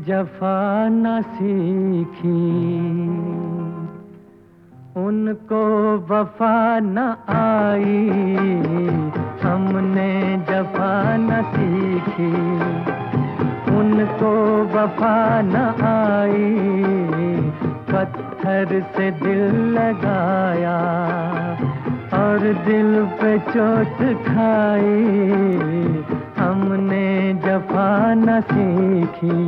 जफा न सीखी, उनको वफा न आई। हमने जफा न सीखी, उनको वफा न आई। पत्थर से दिल लगाया और दिल पे चोट खाई। हमने जफा न सीखी।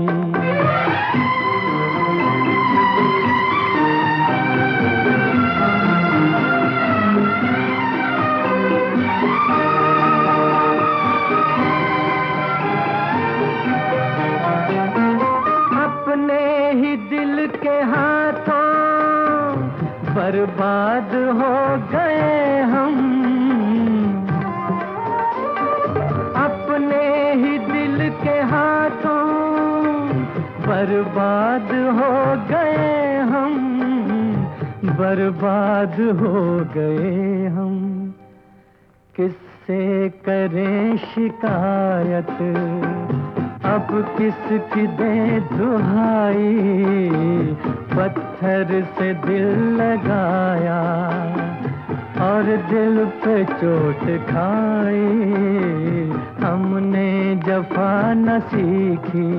अपने ही दिल के हाथों बर्बाद हो गए हम। अपने ही दिल के हाथों बर्बाद हो गए हम। बर्बाद हो गए हम। किससे करें शिकायत, अब किसकी दे दुहाई। पत्थर से दिल लगाया और दिल पे चोट खाई। हमने जफा न सीखी।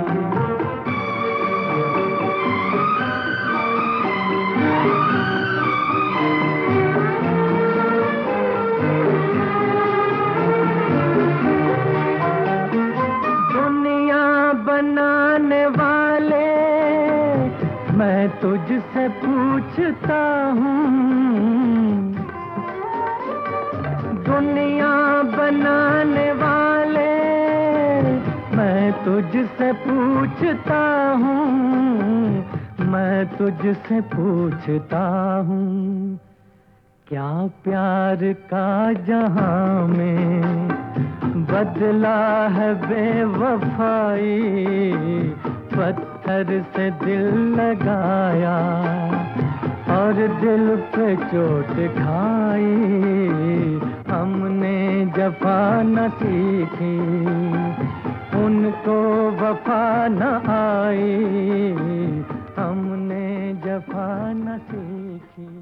बनाने वाले मैं तुझसे पूछता हूँ। दुनिया बनाने वाले मैं तुझसे पूछता हूँ। मैं तुझसे पूछता हूँ, क्या प्यार का जहां में बदला है बेवफाई। पत्थर से दिल लगाया और दिल पे चोट खाई। हमने जफा न सीखी, उनको वफा न आई। हमने जफा न सीखी।